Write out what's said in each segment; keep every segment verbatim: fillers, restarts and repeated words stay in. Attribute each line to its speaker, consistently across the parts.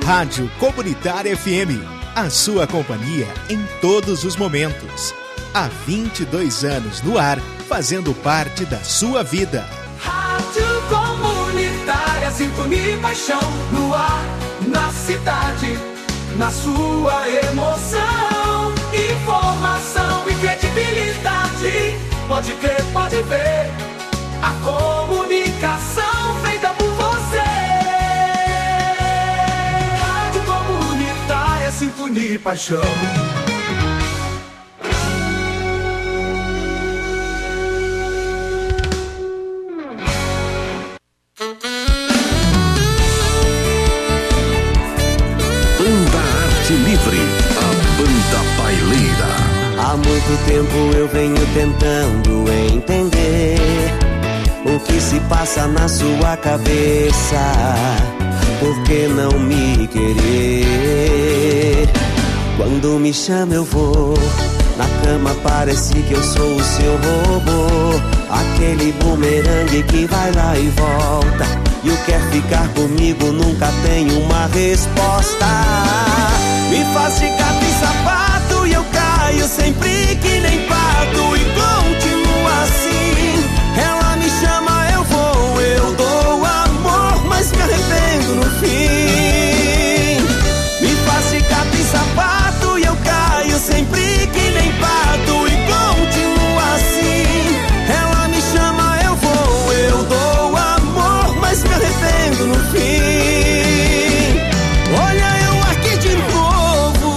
Speaker 1: Rádio Comunitária F M, a sua companhia em todos os momentos. Há vinte e dois anos no ar, fazendo parte da sua vida.
Speaker 2: Rádio Comunitária, sintonia e paixão no ar, na cidade, na sua emoção. Informação e credibilidade, pode crer, pode ver. A comunicação feita por você. Rádio Comunitária, sintonia e paixão.
Speaker 3: Há muito tempo eu venho tentando entender o que se passa na sua cabeça. Por que não me querer? Quando me chama eu vou, na cama parece que eu sou o seu robô. Aquele bumerangue que vai lá e volta, e o quer ficar comigo nunca tem uma resposta. Me faz de gato e sapato e eu caio sempre que nem pato e continua assim. Ela me chama, eu vou, eu dou amor, mas me arrependo no fim. Me faz de gato e sapato e eu caio sempre que nem pato e continua assim. Ela me chama, eu vou, eu dou amor, mas me arrependo no fim. Olha eu aqui de novo.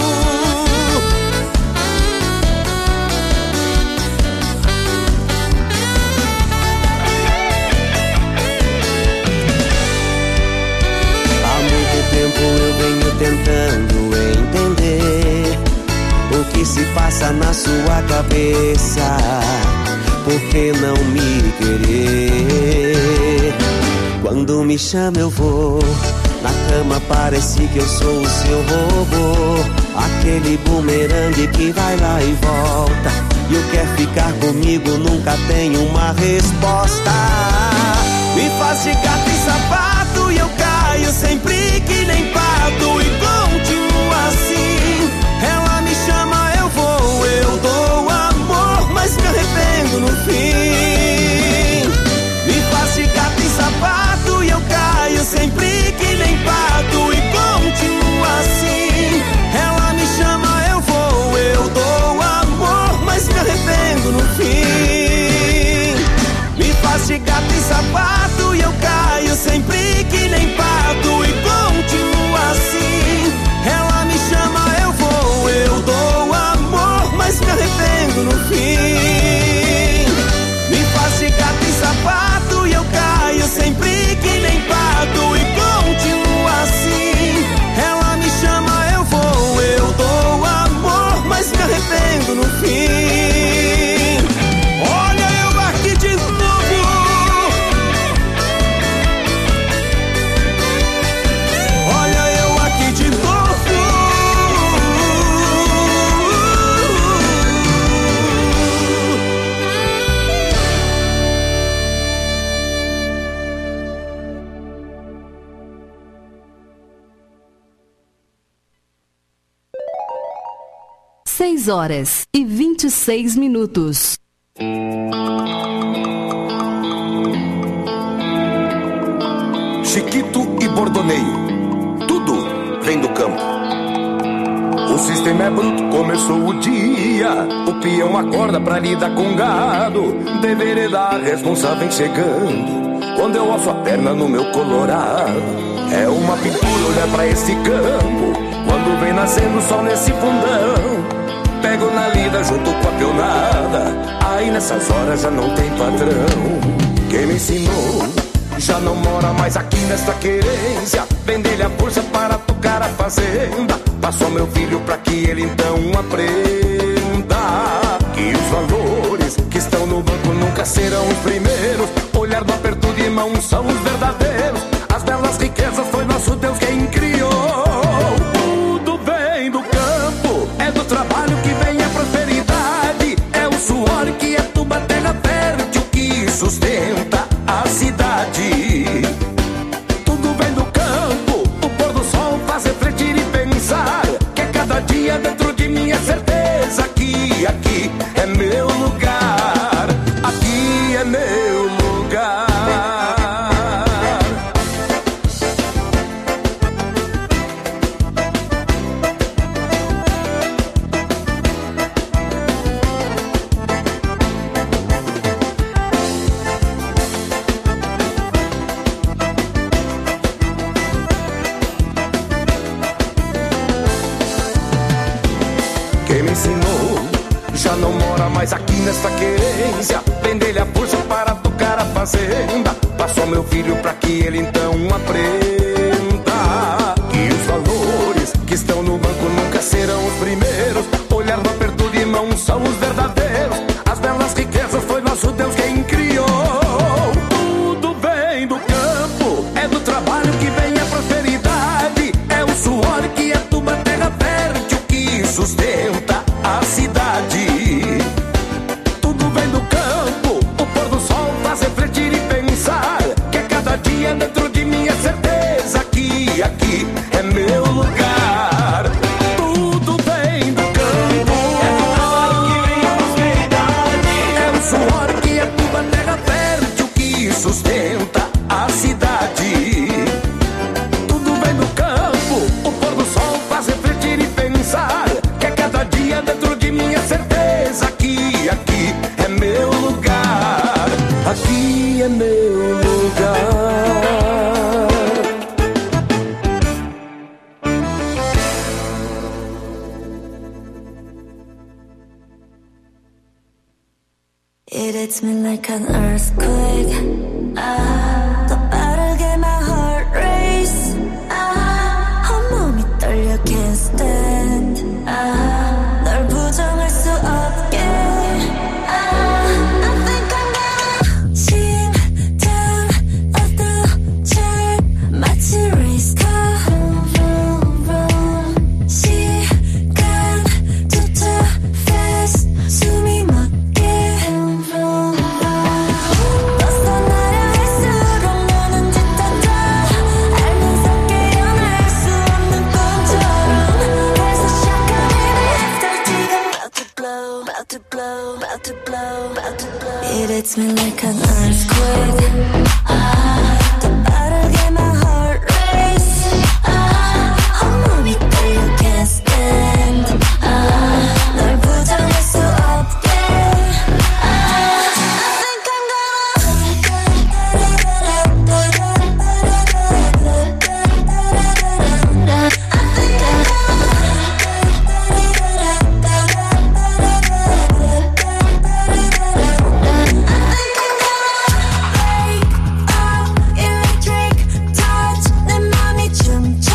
Speaker 3: Há muito tempo eu venho tentando entender o que se passa na sua cabeça. Por que não me querer? Quando me chama eu vou, na cama parece que eu sou o seu robô. Aquele bumerangue que vai lá e volta, e o quer ficar comigo nunca tem uma resposta. Me faz de gato e sapato e eu caio sempre que nem pato e continua assim. Ela me chama, eu vou, eu dou amor, mas me arrependo no fim. Me faz de gato e sapato e eu caio sempre que nem pato e continua assim. Ela me chama, eu vou, eu dou amor, mas me arrependo no fim. Me faz de gato e sapato e eu caio sempre que nem pato e continua assim. Ela me chama, eu vou, eu dou amor, mas me arrependo no fim. Me faz de gato e sapato e eu caio sempre que nem pato e continua assim. Ela me chama, eu vou, eu dou amor, mas me arrependo no fim. Olha eu aqui de novo. Olha eu aqui de novo.
Speaker 4: Seis horas e vinte e seis minutos.
Speaker 5: Chiquito e bordoneio, tudo vem do campo. O sistema é bruto, começou o dia. O peão acorda pra lidar com gado. Deveria dar responsável chegando. Quando eu alço a perna no meu colorado, é uma pintura olhar pra esse campo. Quando vem nascendo o sol nesse fundão, pego na lida junto com a peonada. Aí nessas horas já não tem patrão. Quem me ensinou já não mora mais aqui nesta querência. Vender-lhe a força para tocar a fazenda. Passou meu filho pra que ele então aprenda que os valores que estão no banco nunca serão os primeiros. Olhar do aperto de mão são os verdadeiros. As belas riquezas foi nosso Deus quem criou. Tudo vem do campo, é do trabalho que vem a prosperidade. É o suor que é tuba, terra fértil que sustenta a cidade. Tudo vem do campo, o pôr do sol faz efeito. Mas aqui nesta querência, prende-lhe a força para tocar a fazenda. Passo ao meu filho pra que ele então aprenda que os valores que estão no banco nunca serão os primeiros. Olhar no aperto de mão são os verdadeiros. As belas riquezas foi nosso Deus quem criou. Tudo vem do campo, é do trabalho que vem a prosperidade. É o suor que aduba a terra fértil que sustenta a cidade. Tudo vem do campo, o pôr do sol faz refletir e pensar que a cada dia dentro de mim é certeza que aqui é meu lugar. Tudo vem do campo, é do trabalho que vem a prosperidade. É o suor que aduba a terra fértil que sustenta a cidade. Tudo vem do campo, o pôr do sol faz refletir e pensar que a cada dia dentro de mim é certeza que aqui é meu lugar. Aqui é meu lugar.
Speaker 6: It hits me like an earthquake. Ah, 더 빠르게 my heart race. Ah, 온몸이 떨려 can't stand. Ah, 널 부정할 수 없게. Ah, I think I'm gonna 심장 어떠지 마치 race car. 시간 too too fast 숨이 멎게. 벗어나려 할수록 너는 짙어져. 알면서 깨어날 수 없는 꿈처럼. 그래서 시작하는 after 지금 about to blow, about to blow, about to blow, about to blow. It hits me like an earthquake. Ah, 더 빠르게 my heart race. Ah, 온몸이 떨려 can't stand. Ah, 널 부정할 수 없게. Ah, I think I'm electric touch 내 맘이 춤춰.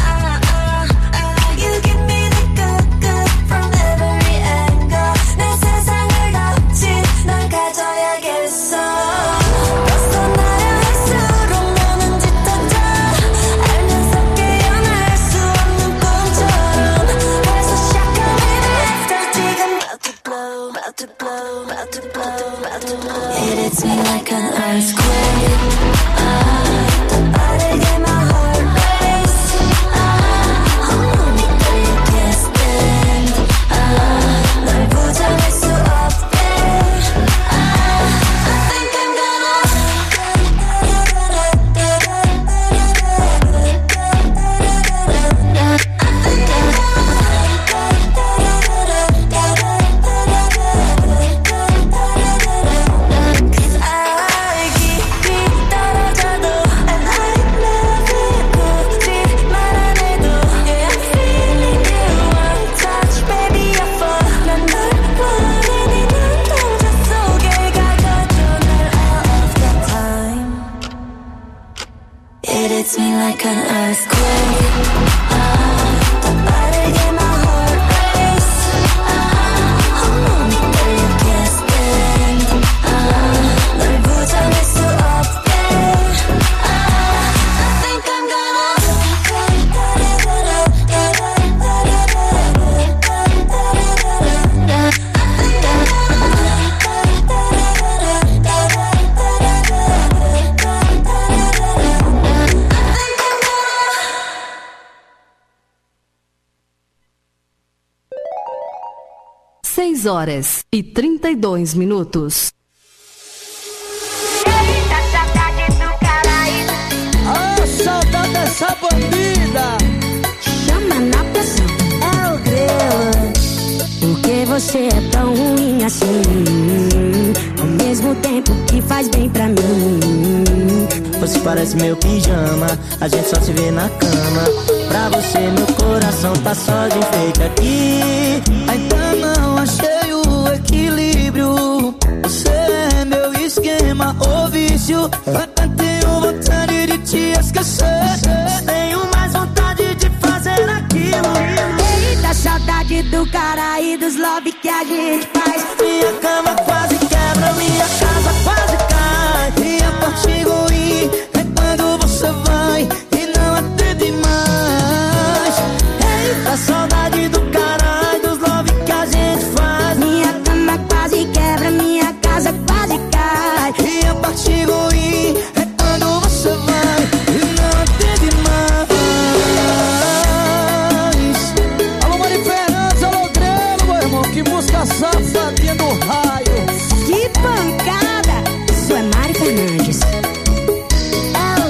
Speaker 6: You give me the good good from every angle. 내 세상을 덮친 널 가져야겠어. 벗어나려 할수록 너는 짙어져. 알면서 깨어날 수 없는 꿈처럼. 그래서 시작하는 after 지금 about to blow, about to blow, about to blow, about to blow. It hits me like an earthquake. Ah, 더 빠르게 my heart race. Ah, 온몸이 떨려 can't stand. Ah, 널 부정할 수 없게. Ah, I think I'm gonna. Cause I 깊이 떨어져도 and I love you 굳이 말 안 해도 yeah I'm feeling you one touch baby I fall. 난 널 원해 네 눈동자 속에 가둬줘 날 all of the time. It hits me like an earthquake. Ah, 더 빠르게 my heart race. Ah, 온몸이 떨려 can't stand. Ah, 널 부정할 수 없게. Ah, I think I'm gonna.
Speaker 4: seis horas e trinta e dois minutos.
Speaker 7: Ah, saudade dessa bandida.
Speaker 6: Chama na pressão, é o grelo. Por que você é tão ruim assim? Ao mesmo tempo que faz bem pra mim.
Speaker 7: Você parece meu pijama, a gente só se vê na cama. Pra você meu coração tá só de enfeite aqui. Ainda não achei o equilíbrio. esquema ou vício. Até tenho vontade de te esquecer. Tenho mais vontade de fazer aquilo.
Speaker 6: Eita, saudade do cara e dos love que a gente faz.
Speaker 7: Minha cama quase quebra, minha casa quase cai. E a parte ruim é quando você vai e não atende mais. Eita, saudade do cara e dos love que a gente faz.
Speaker 6: Minha cama quase quebra, minha casa quase cai.
Speaker 7: E a parte ruim é quando você vai e não atende mais.
Speaker 2: Alô, Mari Fernandes, alô, Grelo, meu irmão. Que música safadinha do raio.
Speaker 6: Que pancada! Sou a Mari Fernandes. É o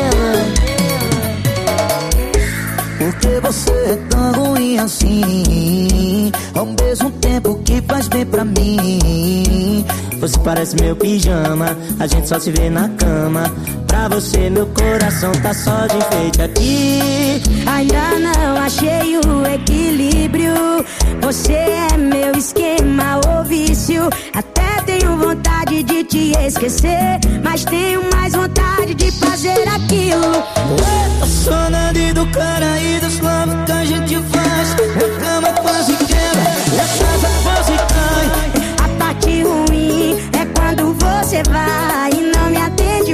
Speaker 6: Grelo.
Speaker 7: Por que você é tão ruim assim? Ao mesmo tempo que faz bem pra mim. Você parece meu pijama, a gente só se vê na cama. Pra você meu coração tá só de enfeite aqui.
Speaker 6: Ainda não achei o equilíbrio. Você é meu esquema ou vício. Até tenho vontade de te esquecer, mas tenho mais vontade de fazer aquilo.
Speaker 7: A saudade do cara e dos lados que a gente faz. Minha cama quase quebra, minha casa quase cai.
Speaker 6: A parte ruim é quando você vai e não me atende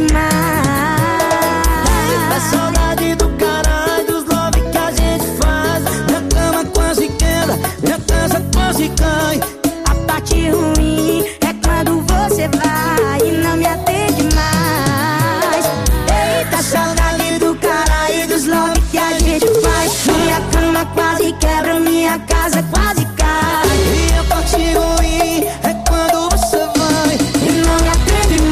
Speaker 6: mais.
Speaker 7: A saudade do cara e dos love que a gente faz. Minha cama quase quebra, minha casa quase cai.
Speaker 6: A parte ruim é quando você vai e não me atende mais. Eita, saudade do cara e dos love que a gente faz. Minha cama quase quebra, minha casa quase cai.
Speaker 7: E a parte ruim é quando você vai
Speaker 6: E não me atende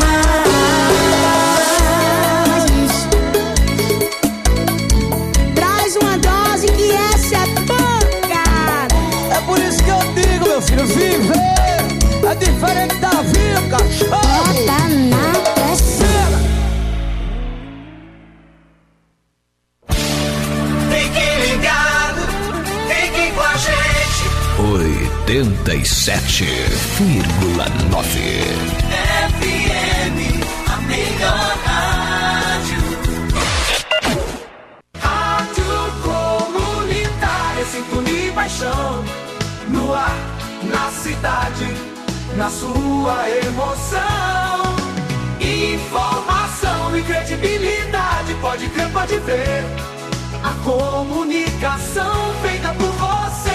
Speaker 6: mais. Traz uma dose que essa é pancada.
Speaker 2: É por isso que eu digo, meu filho, viver é diferente da vida, cachorro.
Speaker 6: Bota na pressão.
Speaker 2: Fique ligado, fique com a gente.
Speaker 8: oitenta e sete vírgula nove.
Speaker 2: F M, a melhor rádio. Rádio comunitária, sintonia e paixão. No ar, na cidade, na sua emoção. Informação e credibilidade, pode crer, pode ver. A comunicação feita por você.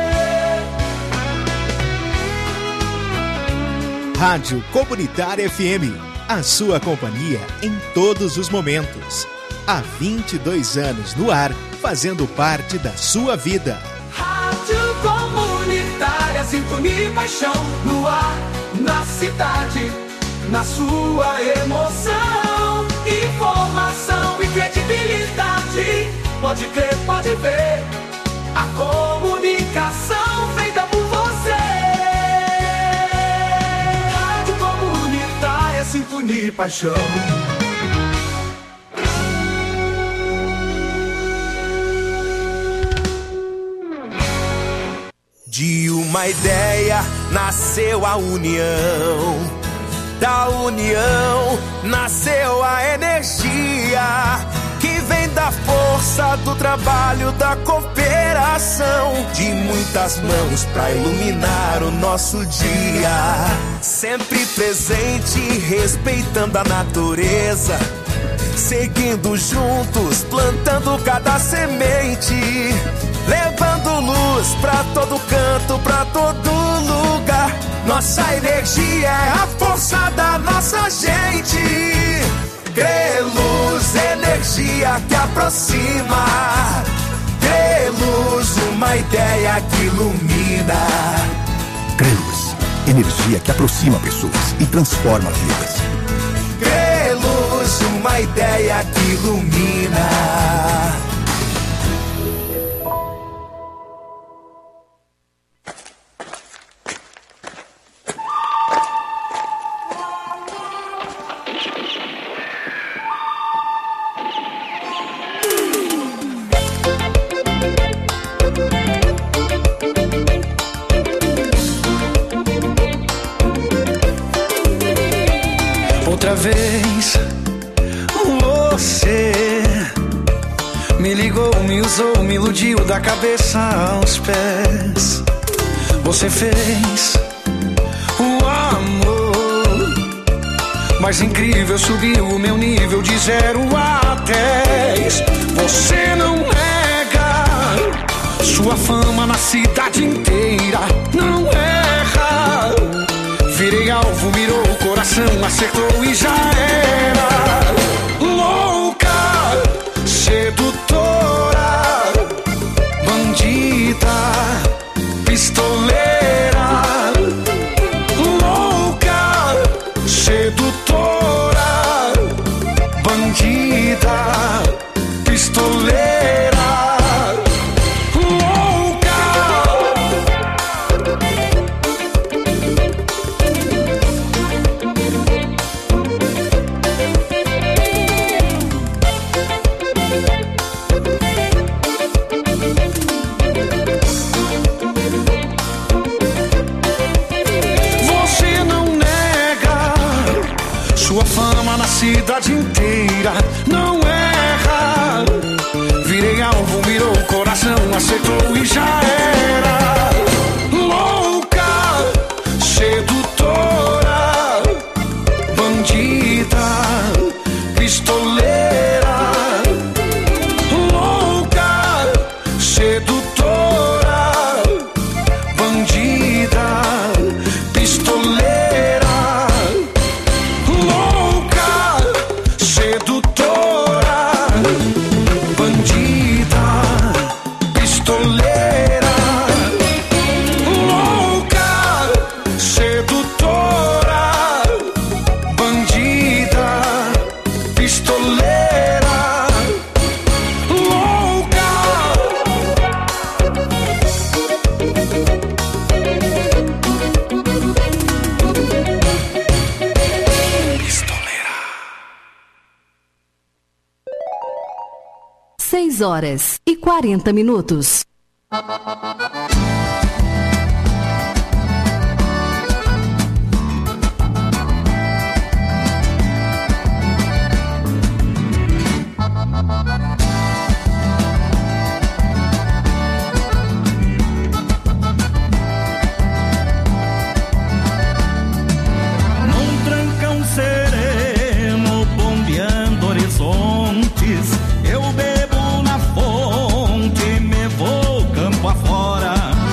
Speaker 1: Rádio Comunitária F M, a sua companhia em todos os momentos. Há vinte e dois anos no ar, fazendo parte da sua vida.
Speaker 2: Rádio comunitária, sintonia e paixão. No ar, na cidade, na sua emoção. Informação e credibilidade, pode crer, pode ver. A comunicação feita por você. Rádio comunitária, sintonia e paixão.
Speaker 3: De uma ideia nasceu a união, da união nasceu a energia, que vem da força do trabalho, da cooperação, de muitas mãos pra iluminar o nosso dia. Sempre presente, respeitando a natureza, seguindo juntos, plantando cada semente, levando luz pra todo canto, pra todo lugar. Nossa energia é a força da nossa gente. Greluz, energia que aproxima. Greluz, uma ideia que ilumina.
Speaker 9: Greluz, energia que aproxima pessoas e transforma vidas.
Speaker 3: Greluz, uma ideia que ilumina.
Speaker 10: você me ligou, me usou, me iludiu da cabeça aos pés. Você fez o amor mais incrível, subiu o meu nível de zero a dez. Você não nega sua fama na cidade inteira, não erra. Virei alvo, mirou o coração, acertou e já era. Louca, sedutora, bandida, pistoleira. Louca, sedutora, bandida, pistoleira. Cidade inteira, não erra. Virei alvo, mirou o coração, acertou e já era. Louca, sedutora, bandida, pistoleira. Louca, sedutora, bandida, pistoleira.
Speaker 4: seis horas e quarenta minutos.
Speaker 11: Num trancão sereno, bombeando horizontes, eu bebo na fonte, me vou campo afora.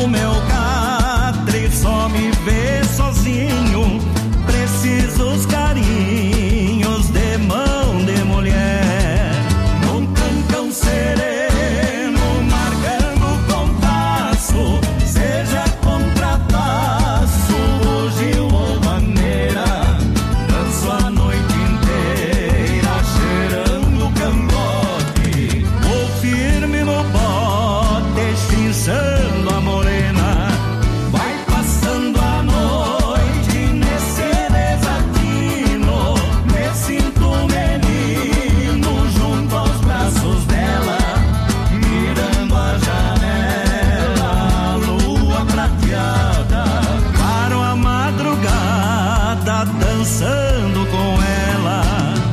Speaker 11: no meu catre, só me vê sozinho. Preciso os carinhos de mão de mulher. Num cancão sereno, marcando compasso, seja contrapasso, bugio ou maneira. Danço a noite inteira, cheirando cangote. Vou firme no bote, chinchando a morena. Vai passando a noite nesse desatino. Me sinto menino junto aos braços dela, mirando a janela, a lua prateada. Paro a madrugada dançando com ela.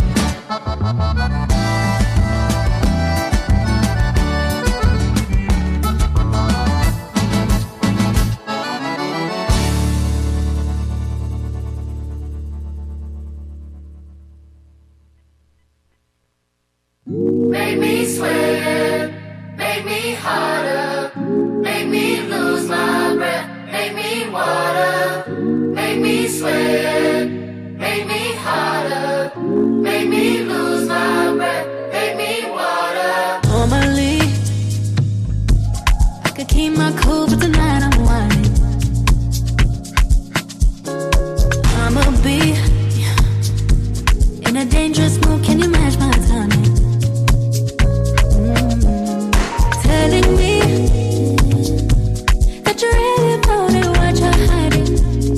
Speaker 6: Make me sweat, make me harder, make me lose my breath, make me water, make me sweat, make me harder, make me lose my breath, make me water.
Speaker 12: Normally, I could keep my cool, but tonight I'm whining. I'ma be in a dangerous mood, can you match my timing? Telling me that you're really about it, what you're hiding.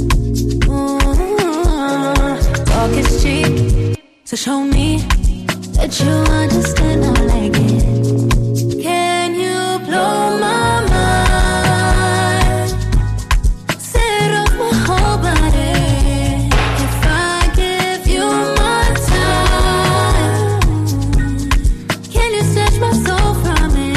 Speaker 12: Ooh, talk is cheap, so show me that you understand I like it. Can you blow my mind? Set off my whole body. If I give you my time, can you snatch my soul from me?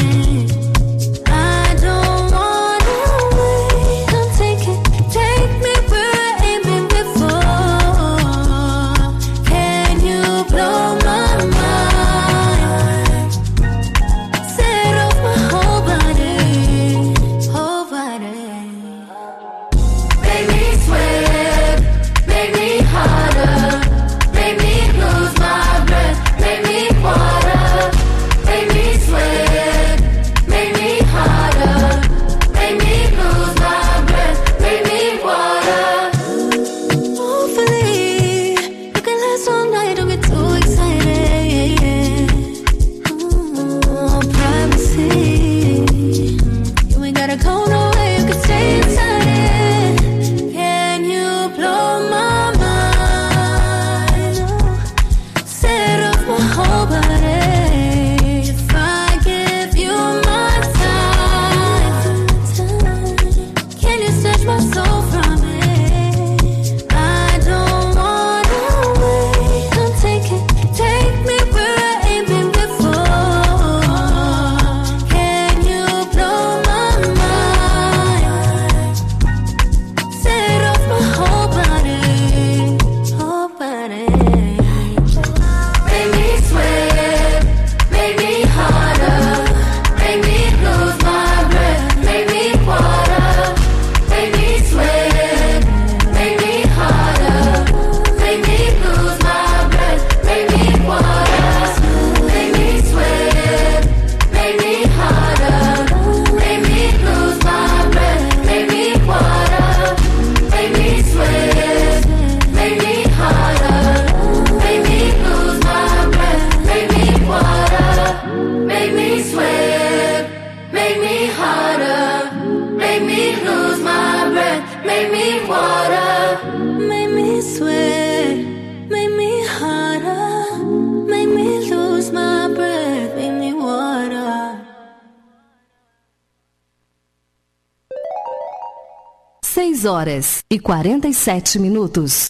Speaker 4: seis horas e quarenta e sete minutos.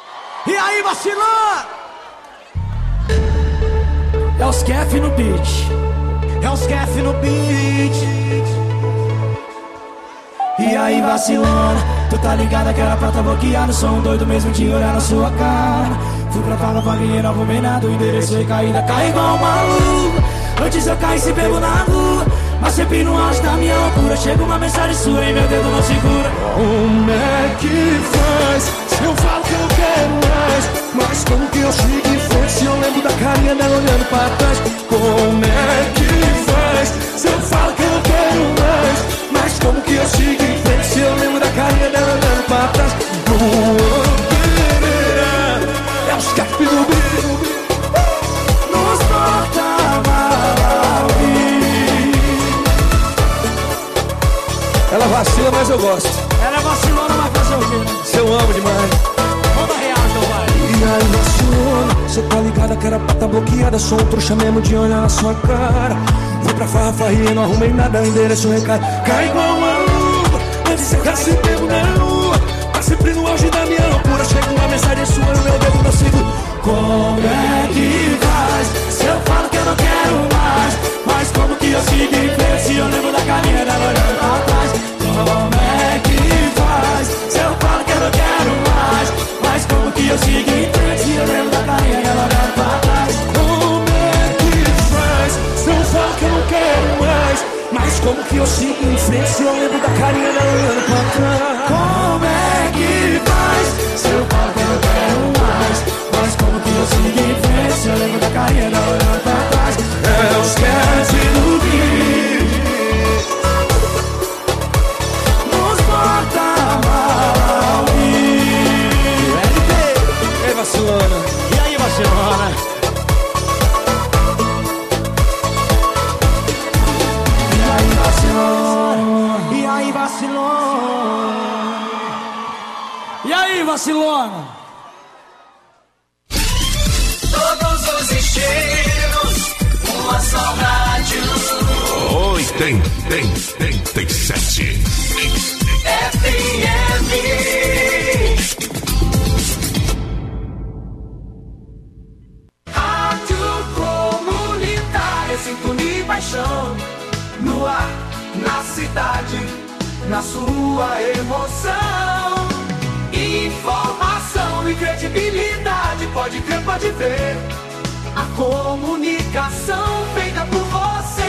Speaker 10: E aí, vacilão? É os Kef no beat. É os Kef no beat. E aí, vacilona, tu tá ligada que era pra tá bloqueado. Sou um doido mesmo de olhar na sua cara. Fui pra Fala, paguei novo menado. Endereço e caída, cai igual um maluco. Antes eu caí se pego na rua. Mas sempre no auge da minha loucura chega uma mensagem sua e meu dedo não segura.
Speaker 13: Como é que faz? Se eu falo que eu quero mais, mas como que eu sigo em frente se eu lembro da carinha dela olhando pra trás? Como é que faz? Se eu falo que eu quero mais, mas como que eu sigo em frente se eu lembro da carinha dela olhando pra trás? É os capos do brilho
Speaker 10: nos porta-mal.
Speaker 13: Ela vacila, mas eu gosto.
Speaker 10: Ela é vacilona, mas fazer o quê, né?
Speaker 13: Se eu amo demais.
Speaker 10: Manda real, então vai.
Speaker 13: E aí vacilona, cê tá ligada que era pra tá bloqueada. Sou um trouxa mesmo de olhar na sua cara. Fui pra farra, farria, não arrumei nada, endereço, recado. Cai igual uma luva, antes eu quero ser pego na lua. Tá sempre no auge da minha loucura. Chega uma mensagem sua no meu dedo, não sigo.
Speaker 10: Como é que faz? Se eu falo que eu não quero mais, mas como que eu sigo em frente se eu lembro da carinha dela olhando pra trás? Como é que faz? Se eu falo que eu não quero mais, mas como que eu sigo em frente se eu lembro da carinha dela olhando pra trás?
Speaker 13: Como é que faz? Se eu falo que eu não quero mais, mas como que eu sigo em frente se eu lembro da carinha dela olhando pra trás?
Speaker 10: Como é que faz? Se eu falo que eu não quero mais, mas como que eu sigo em frente se eu lembro da carinha dela olhando pra trás?
Speaker 13: É os cats do Rio
Speaker 10: nos porta-mal.
Speaker 13: L P, ei vacilona.
Speaker 10: E aí vacilona? E aí vacilona? E aí vacilona? E aí vacilona?
Speaker 2: Todos os estilos, uma só rádio.
Speaker 8: oitenta e sete
Speaker 2: F M. Rádio Comunitária, sintonia e paixão. No ar, na cidade, na sua emoção. Informação e credibilidade, pode crer, pode ver. A comunicação feita por você.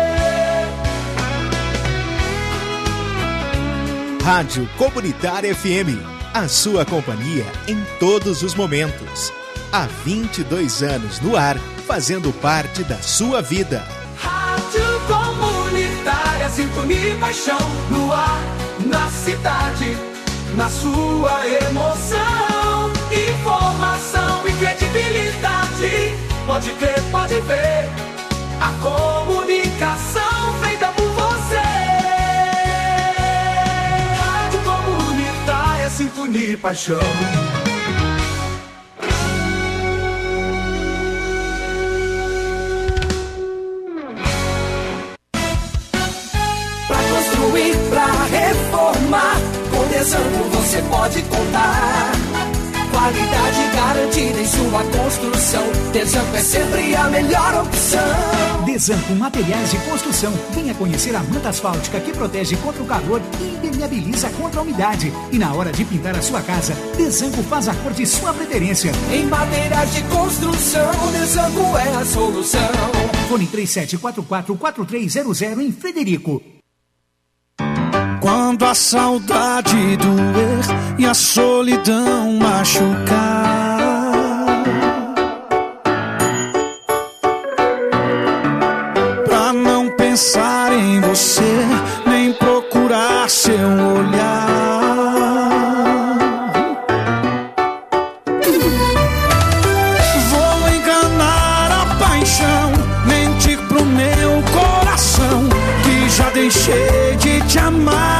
Speaker 1: Rádio Comunitária F M, a sua companhia em todos os momentos. Há vinte e dois anos no ar, fazendo parte da sua vida.
Speaker 2: Rádio Comunitária, sintonia e paixão. No ar, na cidade, na sua emoção. Informação e credibilidade, pode crer, pode ver. A comunicação feita por você. Rádio Comunitária, sintonia e paixão.
Speaker 10: Pra construir, pra reformar, com Desanco você pode contar. Qualidade garantida em sua construção. Desanco é sempre a melhor opção.
Speaker 14: Desanco Materiais de Construção. Venha conhecer a manta asfáltica que protege contra o calor e impermeabiliza contra a umidade. E na hora de pintar a sua casa, Desanco faz a cor de sua preferência.
Speaker 10: Em materiais de construção, Desanco é a solução.
Speaker 14: Fone três sete quatro quatro quatro três zero zero em Frederico.
Speaker 15: Quando a saudade doer e a solidão machucar, pra não pensar em você, nem procurar seu olhar, vou enganar a paixão, mentir pro meu coração, que já deixei de te amar.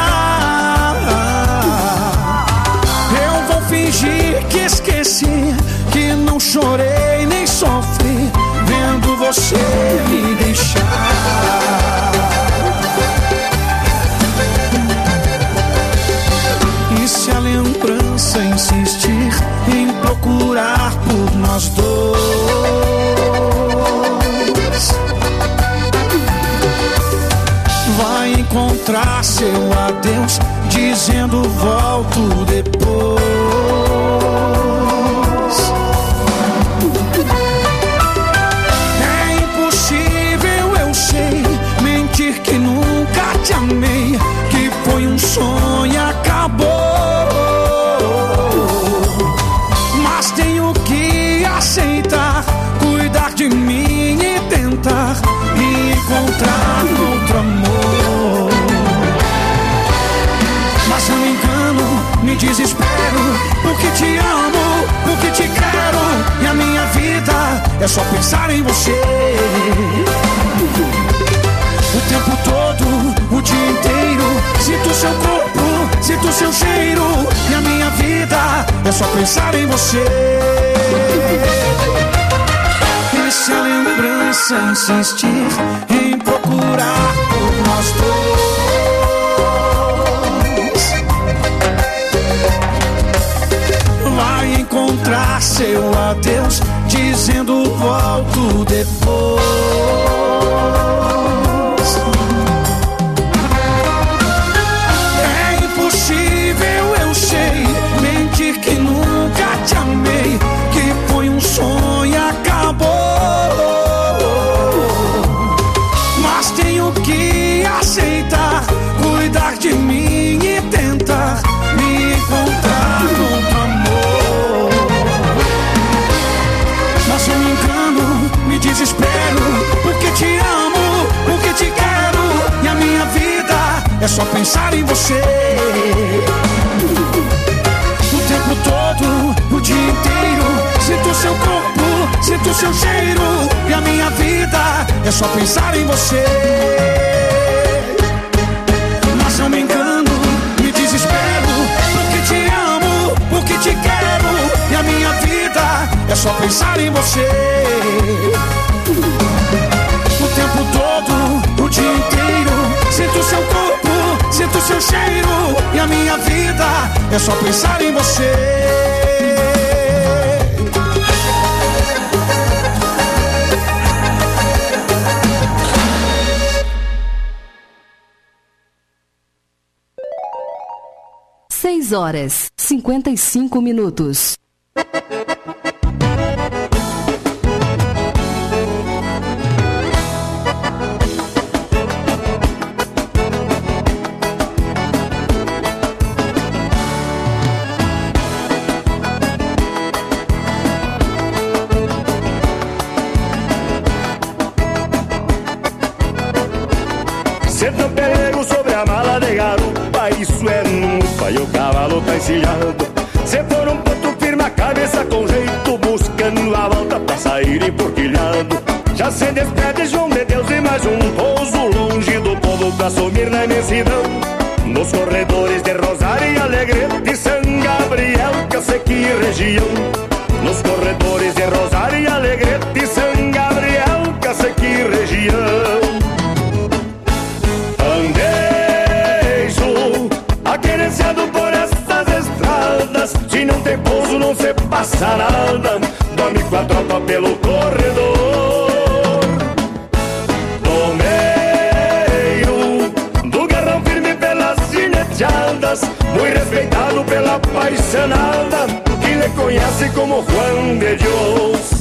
Speaker 15: Eu vou fingir que esqueci, que não chorei nem sofri, vendo você me deixar. E se a lembrança insistir em procurar por nós dois, vai encontrar seu adeus, dizendo volto depois. É impossível, eu sei, mentir que não te amei, que foi um sonho e acabou. Mas tenho que aceitar, cuidar de mim e tentar me encontrar outro amor. Mas eu me engano, me desespero, porque te amo, porque te quero, e a minha vida é só pensar em você. O tempo todo, o dia inteiro, sinto seu corpo, sinto seu cheiro, e a minha vida é só pensar em você. E se a lembrança insistir em procurar por nós dois, vai encontrar seu adeus dizendo volto depois. É impossível, eu sei, mentir que nunca te amei, que foi um sonho e acabou. Mas tenho que aceitar, cuidar de mim e tentar me encontrar outro amor. Mas eu me engano, me desespero, porque te amo, porque te quero, e a minha vida é só pensar em você. O tempo todo, o dia inteiro, sinto seu corpo, sinto seu cheiro, e a minha vida é só pensar em você. Mas eu me engano, me desespero, porque te amo, porque te quero, e a minha vida é só pensar em você. O tempo todo, o dia inteiro, sinto seu corpo, sinto seu cheiro, e a minha vida é só pensar em você.
Speaker 4: Seis horas, cinquenta e cinco minutos.
Speaker 16: Cê tá pego sobre a mala de garupa, isso é nufa e o cavalo tá encilhado. Cê for um ponto firme, a cabeça com jeito, buscando a volta pra sair emporquilhado. Já se despede João de Deus e mais um pouso longe do povo pra sumir na imensidão. Nos corredores de Rosário e Alegrete e São Gabriel, que eu sei que região. Nos corredores de Rosário e Alegrete e São Gabriel, que eu sei que região. Andejo, aquerenciado por essas estradas, se não tem pouso não se passa nada, dorme com a tropa pelo corredor. No meio do garrão firme pelas gineteadas, muito respeitado pela paisanada, que lhe conhece como Juan de Dios.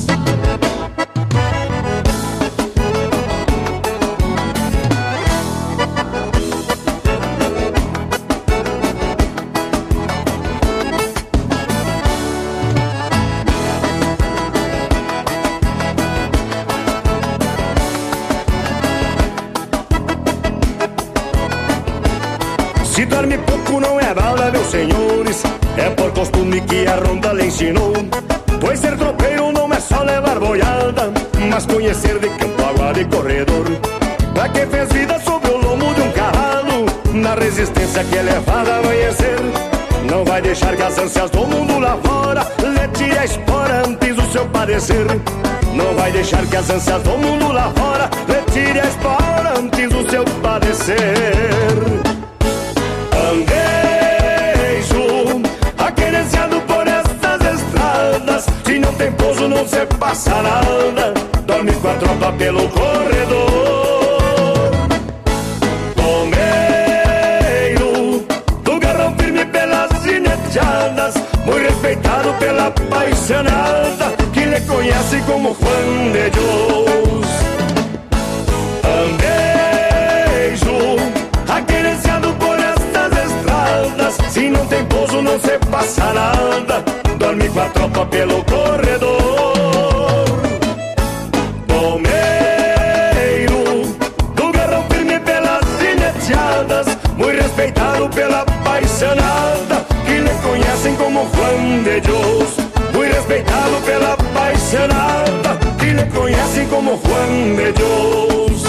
Speaker 16: Se dorme pouco não é bala, meus senhores, é por costume que a ronda lhe ensinou. Pois ser tropeiro não é só levar boiada, mas conhecer de campo, água de corredor. Pra quem fez vida sobre o lombo de um cavalo, na resistência que é levada a amanhecer, não vai deixar que as ânsias do mundo lá fora lhe tire a espora antes do seu padecer. Não vai deixar que as ânsias do mundo lá fora lhe tire a espora antes do seu padecer. Andejo, aquerenciado por essas estradas, se não tem pouso não se passa nada, dorme com a tropa pelo corredor. Tomeiro, do garrão firme pelas gineteadas, muito respeitado pela paisanada, que lhe conhece como Juan de Dios. Andejo, gostoso não se passa nada, dorme com a tropa pelo corredor. Palmeiro, do garrão firme pelas gineteadas, muito respeitado pela paixonada, que lhe conhecem como Juan de Dios. Muito respeitado pela paixonada, que lhe conhecem como Juan de Dios.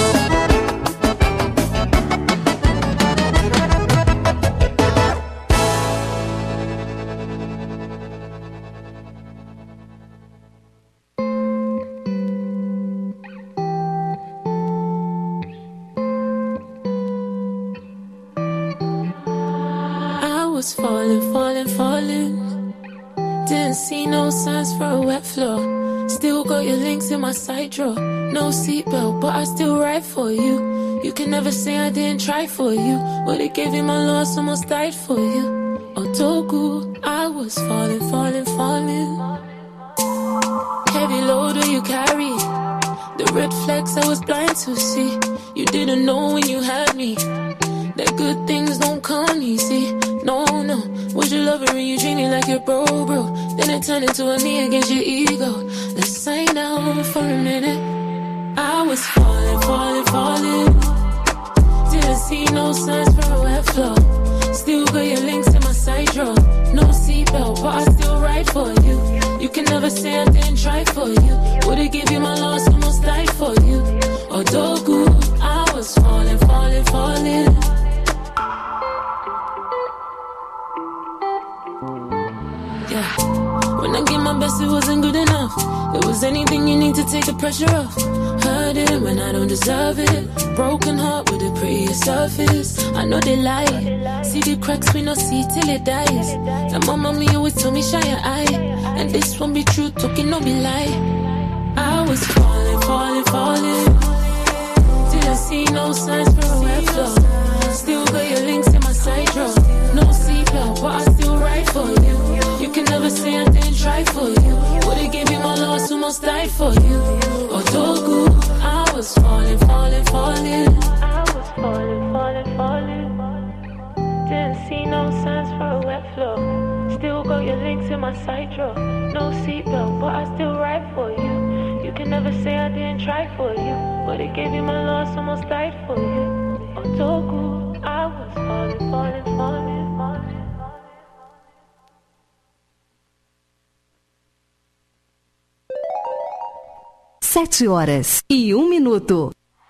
Speaker 12: Falling, falling, falling. Didn't see no signs for a wet floor. Still got your links in my side drawer. No seatbelt, but I still ride for you. You can never say I didn't try for you. But it gave you my loss, almost died for you. Otoku, I was falling, falling, falling. Heavy load that you carry, the red flags I was blind to see. You didn't know when you had me that good things don't come easy. No, no, was your lover and you treat me like your bro, bro. Then it turned into a me against your ego. Let's sign out for a minute. I was falling, falling, falling. Didn't see no signs for a wet floor. Still got your links in my side drawer. No seatbelt, but I still ride for you. You can never say I didn't try for you. Would've give you my loss, almost died for you. Odogu, I was falling, falling, falling. Yeah. When I gave my best, it wasn't good enough. It was anything you need to take the pressure off. Hurt it when I don't deserve it. Broken heart with a prettiest surface. I know they lie. See the cracks we no see till it dies. The mama me always told me shine your eye. And this won't be true, talking no be lie. I was falling, falling, falling. Didn't see no signs for a wet floor. Still got your links in my side drawer. No seatbelt, but I still ride for you. You can never say I didn't try for you. Would've gave you my loss, almost died for you. Otoku, I was falling, falling, falling. I was falling, falling, falling. Didn't see no signs for a wet floor. Still got your links in my side drawer. No seatbelt, but I still ride for you. You can never say I didn't try for you. Would've gave you my loss, almost died for you. Otoku, I was falling, falling, falling.
Speaker 4: Sete horas e um minuto.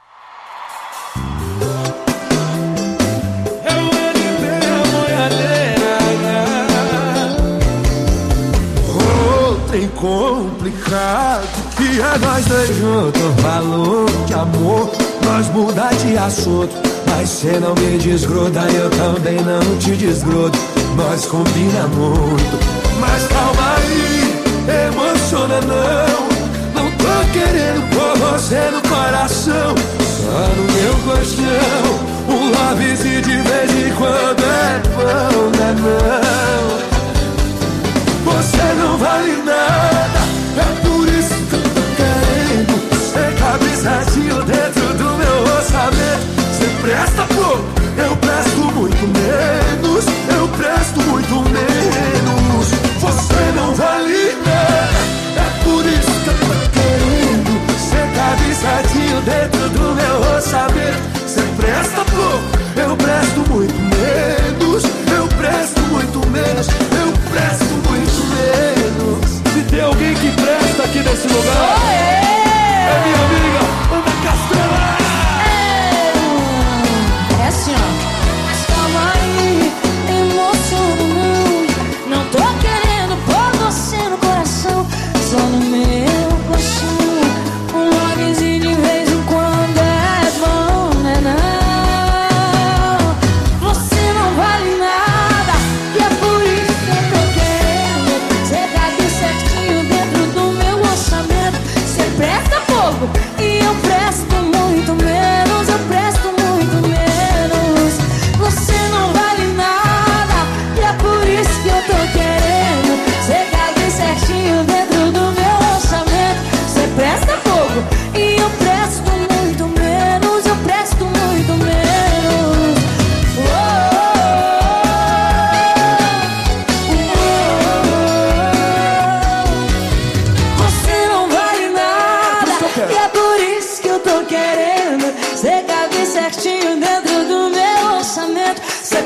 Speaker 13: Oh, trem complicado que é nós dois juntos. Valor de amor, nós muda de assunto. Mas cê não me desgruda, eu também não te desgrudo. Nós combina muito. Mas calma aí, emociona não. Não tô querendo pôr você no coração, só no meu colchão. Um love-se de vez em quando é bom, né não? Você não vale nada, é por isso que eu tô querendo ser cabeçadinho dentro do meu orçamento. Você presta pouco, eu presto muito menos. Eu presto muito menos. Você não vale nada, é por isso que eu tô querendo ser cabeçadinho dentro do meu orçamento. Você presta pouco, eu presto muito menos.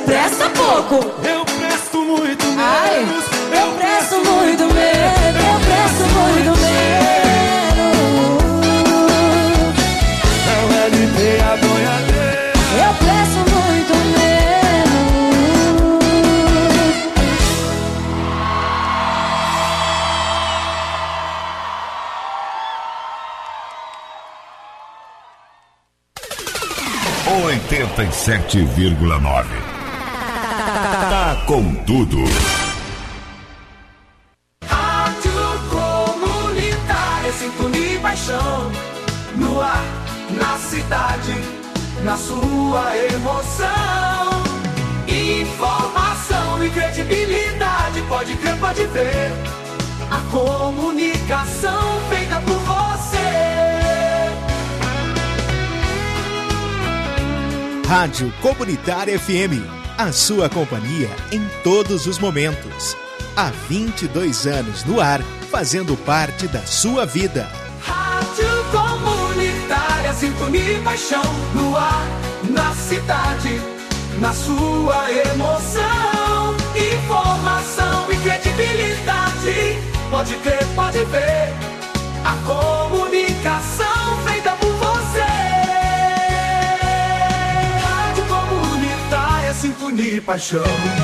Speaker 12: presta pouco.
Speaker 10: Eu presto muito menos.
Speaker 12: Ai, eu presto muito menos. Eu presto muito menos.
Speaker 10: Não é de ter a boiadeira.
Speaker 12: Eu presto muito menos.
Speaker 8: oitenta e sete vírgula nove. Tá com tudo.
Speaker 2: Rádio Comunitária, sintonia e paixão. No ar, na cidade, na sua emoção. Informação e credibilidade, pode crer, pode ver. A comunicação feita por você.
Speaker 1: Rádio Comunitária F M, a sua companhia em todos os momentos. Há vinte e dois anos no ar, fazendo parte da sua vida.
Speaker 2: Rádio Comunitária, sintonia e paixão. No ar, na cidade, na sua emoção. Informação e credibilidade, pode crer, pode ver. A comunicação feita por você. Rádio Comunitária, sintonia e paixão.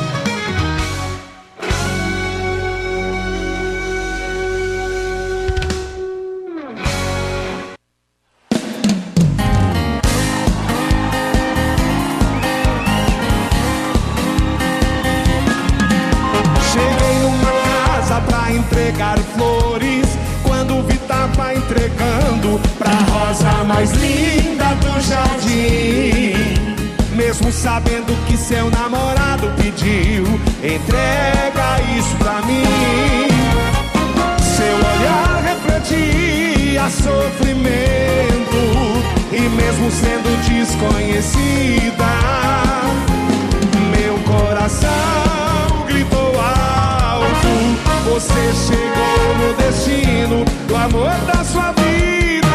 Speaker 15: Entregar flores, quando vi tava entregando pra rosa mais linda do jardim. Mesmo sabendo que seu namorado pediu, entrega isso pra mim. Seu olhar refletia sofrimento, e mesmo sendo desconhecida, meu coração gritou alto: você chegou no destino do amor da sua vida.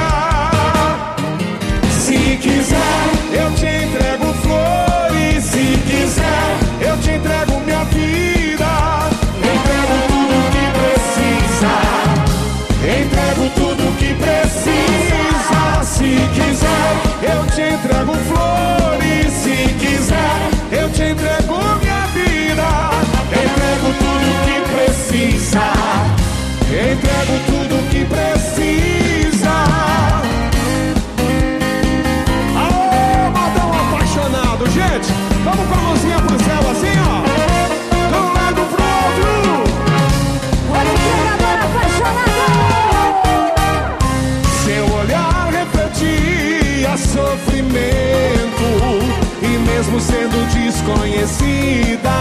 Speaker 15: Se quiser, eu te entrego flores. Se quiser, eu te entrego minha vida. Entrego tudo que precisa. Entrego tudo que precisa. Se quiser, eu te entrego flores. Se quiser, eu te entrego minha vida. Entrego tudo que precisa. Entrego tudo que precisa. Aô, modão apaixonado, gente. Vamos com a mãozinha pro céu assim, ó. De um lado pro outro.
Speaker 12: Olha o jogador apaixonado.
Speaker 15: Seu olhar refletia sofrimento, e mesmo sendo desconhecida,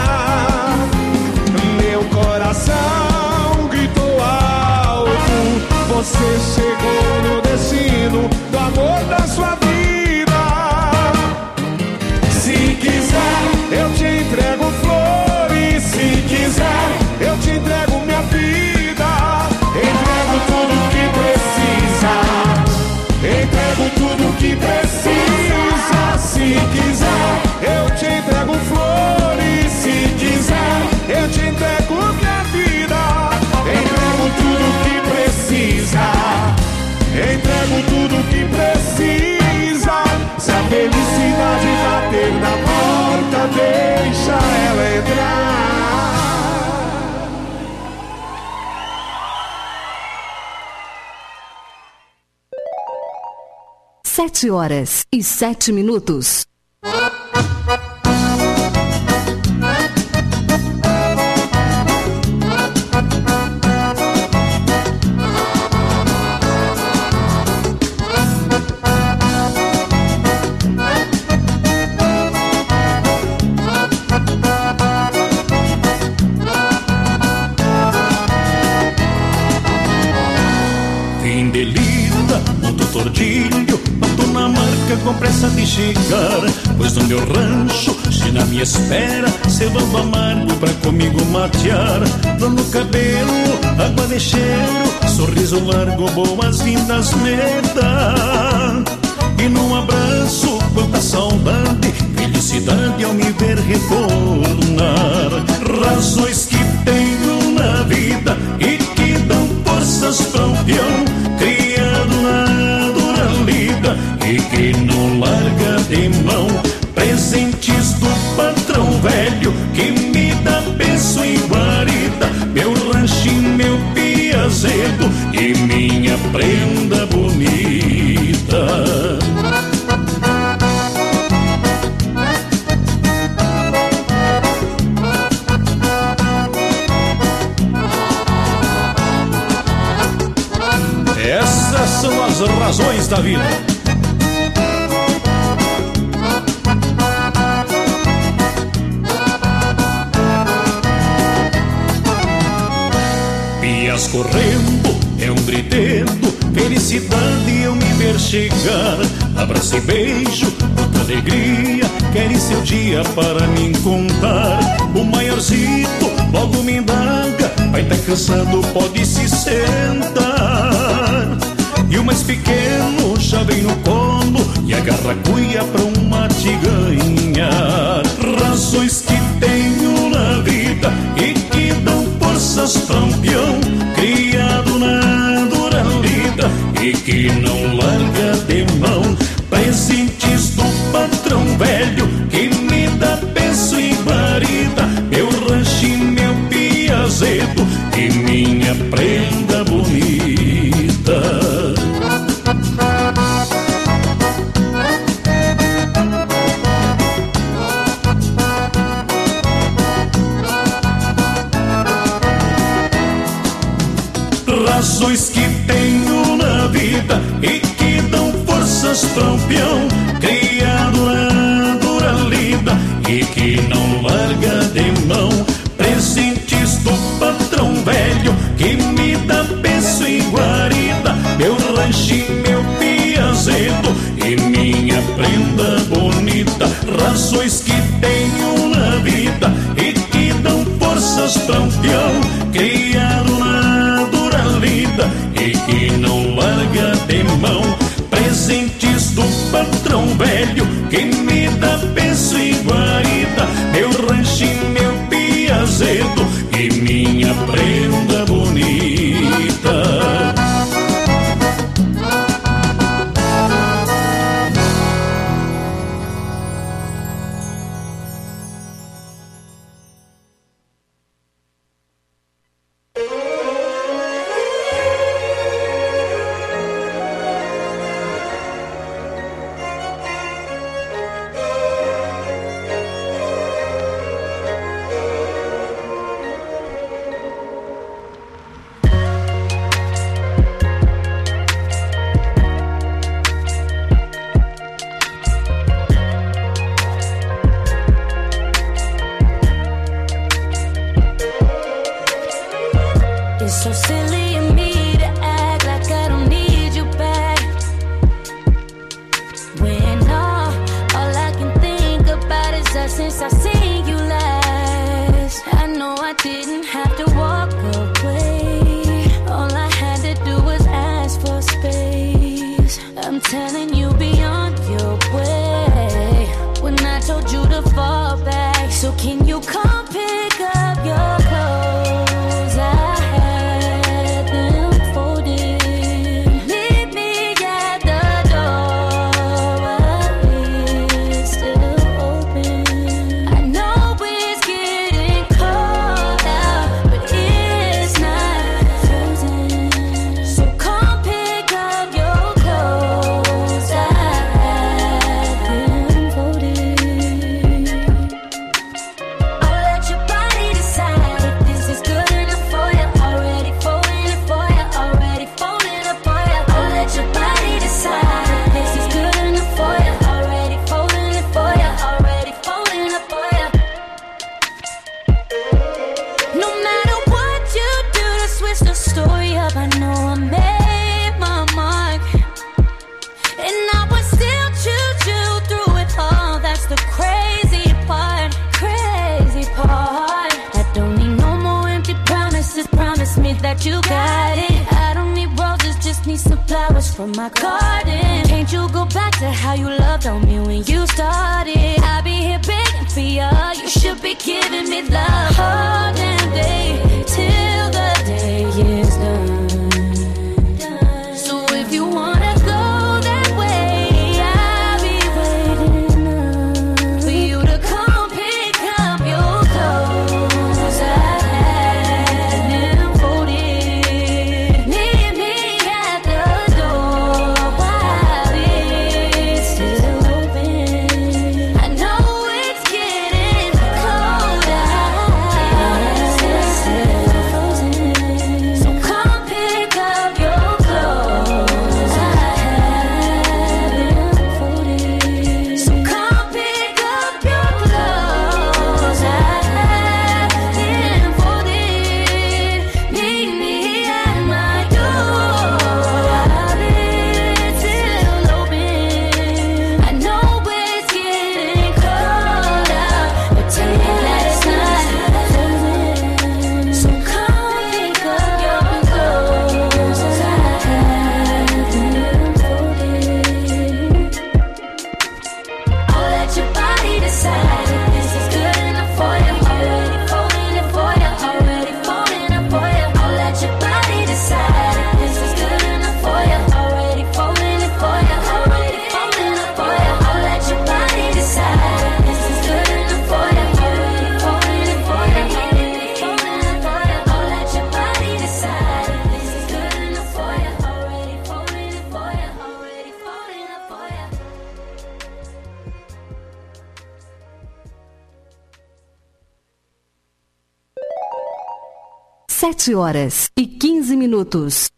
Speaker 15: meu coração gritou alto: você chegou no destino do amor da sua vida. Se quiser, eu te entrego flores. Se quiser, eu te entrego minha vida. Entrego tudo que precisa. Entrego tudo que precisa. Se quiser, eu te entrego flores. Se quiser, eu te entrego minha vida. Entrego tudo que precisa. Entrego tudo que precisa. Se a felicidade bater na porta, deixa ela entrar.
Speaker 4: Sete horas e sete minutos.
Speaker 11: Fim de lida, monto tordilho, bato na marca com pressa de chegar. Pois no meu rancho, se na minha espera, cevando amargo pra comigo matear. Dor no cabelo, água de cheiro, sorriso largo, boas-vindas me dá. E num abraço, quanta saudade, felicidade ao me ver recolher. razões que tenho na vida e que dão forças para um peão criado na dura lida e que não larga de mão. Presentes do patrão velho que me dá benção e guarida, meu rancho, meu piazedo e minha prenda bonita. Essas são as razões da vida. Pias correndo, é um gritando, felicidade eu me ver chegar. Abraço e beijo, muita alegria, querem seu dia para me contar. O maiorcito logo me indaga, vai tá cansado, pode se sentar. E o mais pequeno já vem no colo e agarra a cuia pra um mate ganhar. Razões que tenho na vida e que dão forças pra um peão criado na dura lida e que não larga de mão. Presentes do patrão velho que me dá benção e guarida, meu rancho, meu piazedo e minha prenda bonita. Razões que tenho na vida e que dão forças pra um peão criado na dura lida e que não larga de mão. Presentes do patrão velho que me dá benção e guarida, meu rancho, meu piazedo e minha prenda bonita. Razões que tenho na vida e que dão forças pra um peão criado na dura lida e que não larga de mão. Presentes do patrão velho que me dá benção e guarida, meu rancho, meu piazedo e minha prenda bonita.
Speaker 12: From my garden, can't you go back to how you loved on me when you started? I'll be here begging for you. You should be giving me love.
Speaker 4: Sete horas e quinze minutos.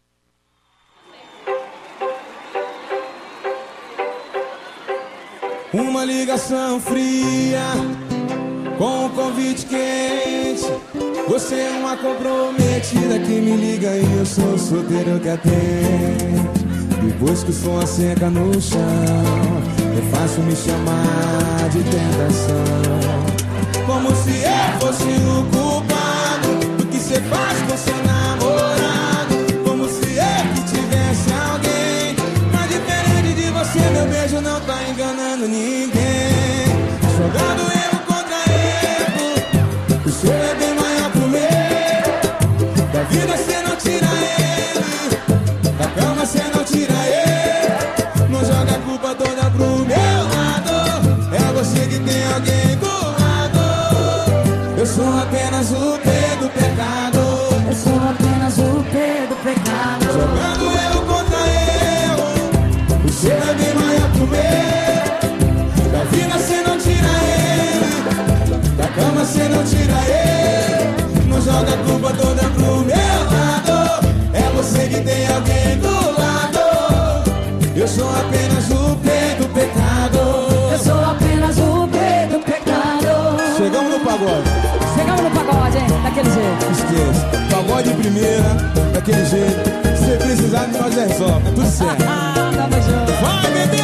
Speaker 13: Uma ligação fria com um convite quente. Você é uma comprometida que me liga e eu sou o solteiro que atende. Depois que o som seca no chão, é fácil me chamar de tentação. Como se eu fosse o culpado do que você faz com seu namorado. Como se eu que tivesse alguém. Mas diferente de você, meu beijo não tá enganando ninguém. Jogando erro contra erro, o seu é bem maior que o meu. Da vida você não tira ele, da cama você não tira ele. Não joga a culpa toda pro meu lado. É você que tem alguém do lado. Eu sou apenas o P do pecado.
Speaker 6: Eu sou apenas o P do pecado.
Speaker 13: Jogando erro contra erro, o seu é bem maior que o meu. Da vida você não tira ele, da cama você não tira ele. Não joga a culpa toda pro meu lado. É você que tem alguém do lado. Eu sou apenas o P do pecado.
Speaker 6: Eu sou apenas o P do pecado.
Speaker 13: Chegamos no pagode.
Speaker 6: Chegamos no pagode, hein? Daquele jeito.
Speaker 13: Esqueça. Pagode de primeira, daquele jeito. Se você precisar de nós, resolve. É tudo certo.
Speaker 6: Tamo junto.
Speaker 13: Vai, bebê!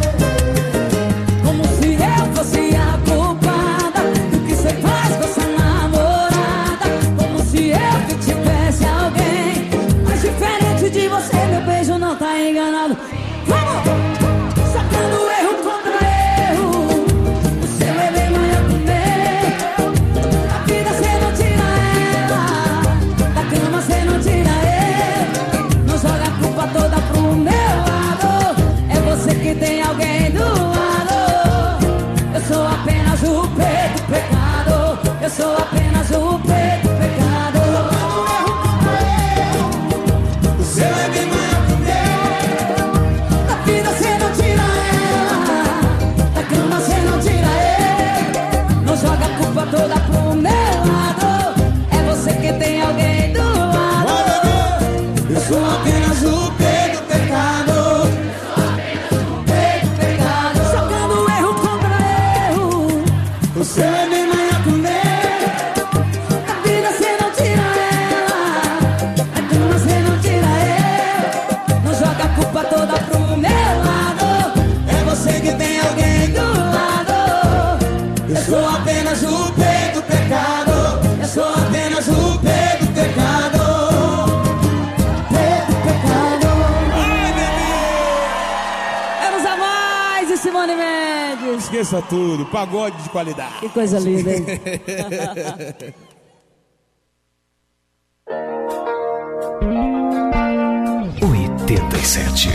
Speaker 6: Como se eu fosse a culpada do que você faz com essa namorada. Como se eu que tivesse alguém. Mas diferente de você, meu beijo não tá enganado. Vamos! Sacando erro contra erro. O seu é bem maior que o meu. Da vida você não tira ela, da cama você não tira ele. Não joga a culpa toda pro meu lado. É você que tem alguém do lado. Eu sou apenas o P do pecado. Eu sou apenas o P do pecado.
Speaker 13: O seu é bem maior que o meu.
Speaker 6: Da vida você não tira ela, da cama você não tira ele. Não joga a culpa toda pro meu lado. É você que tem alguém do lado.
Speaker 13: Eu sou apenas o P do pecado.
Speaker 6: P do pecado. Jogando erro contra erro.
Speaker 13: O seu é bem maior que o meu.
Speaker 6: Da vida você não tira ela, da cama você não tira ele. Não joga a culpa toda pro meu lado.
Speaker 13: É você que tem alguém do lado. Eu sou apenas o P do pecado. Eu sou apenas o P do pecado.
Speaker 6: P do pecado.
Speaker 13: Ai, bebê!
Speaker 6: Vamos a mais e Simone Mendes.
Speaker 13: Esqueça tudo, pagode de qualidade.
Speaker 6: Que coisa linda, hein?
Speaker 9: oitenta e sete.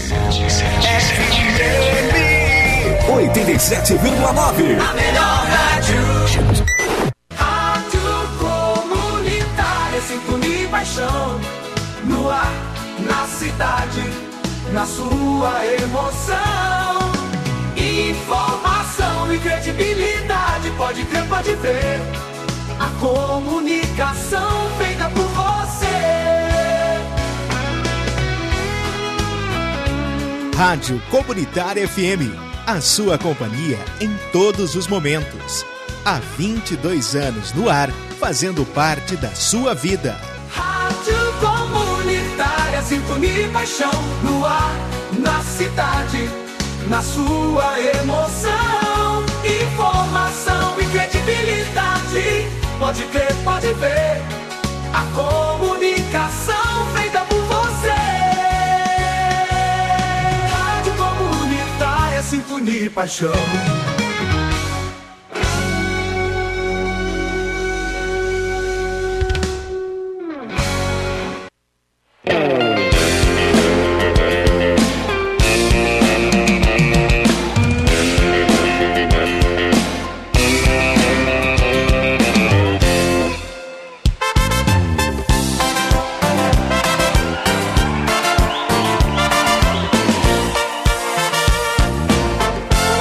Speaker 9: oitenta e sete vírgula nove.
Speaker 2: A melhor rádio. Rádio comunitária, sintonia e paixão. No ar, na cidade, na sua emoção. Informação e credibilidade, pode crer, pode ver. A comunicação feita por você.
Speaker 1: Rádio Comunitária F M, a sua companhia em todos os momentos. Há vinte e dois anos no ar, fazendo parte da sua vida.
Speaker 2: Rádio comunitária, sintonia e paixão. No ar, na cidade, na sua emoção. Informação e credibilidade, pode crer, pode ver. A comunicação feita por você. Rádio comunitária, sintonia e paixão.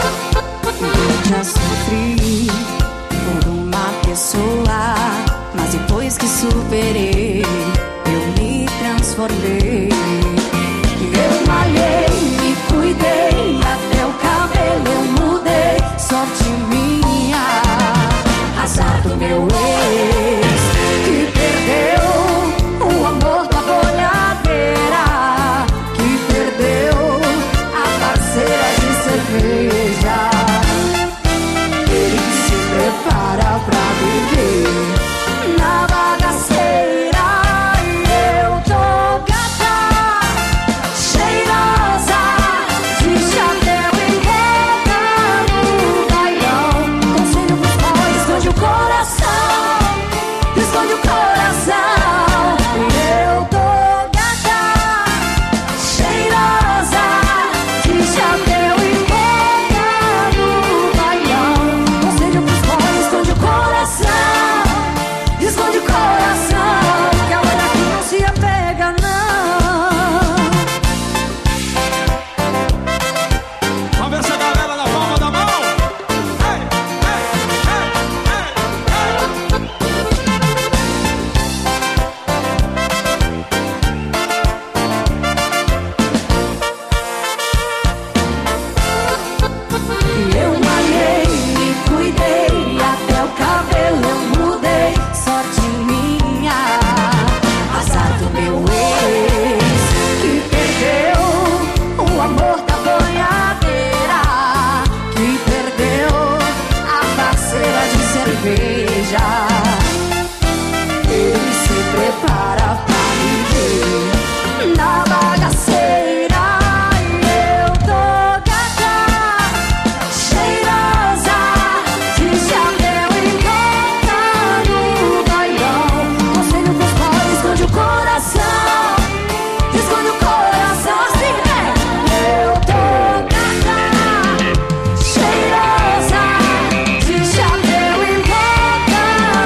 Speaker 12: Já sofri por uma pessoa, mas depois que superei, eu me transformei. Eu malhei, me cuidei, até o cabelo eu mudei. Sorte minha, azar do meu ex, que perdeu o amor da bolhadeira, que perdeu a parceira de cerveja. Ele que se prepara pra viver na bagaceira, e eu tô gata, cheirosa, de chapéu e rega no bailão. Conselho pros boys, esconde o coração, esconde o coração. E eu tô gata, cheirosa, de chapéu e rega no bailão. Conselho pros boys, esconde o coração, esconde o coração, que a hora que não se apega, não.
Speaker 10: Vamos ver essa galera na palma da mão. Ei,
Speaker 12: E eu malhei, me cuidei, até o cabelo eu mudei. Sorte minha, azar do meu ex, que perdeu o amor da banhadeira, que perdeu a parceira de cerveja.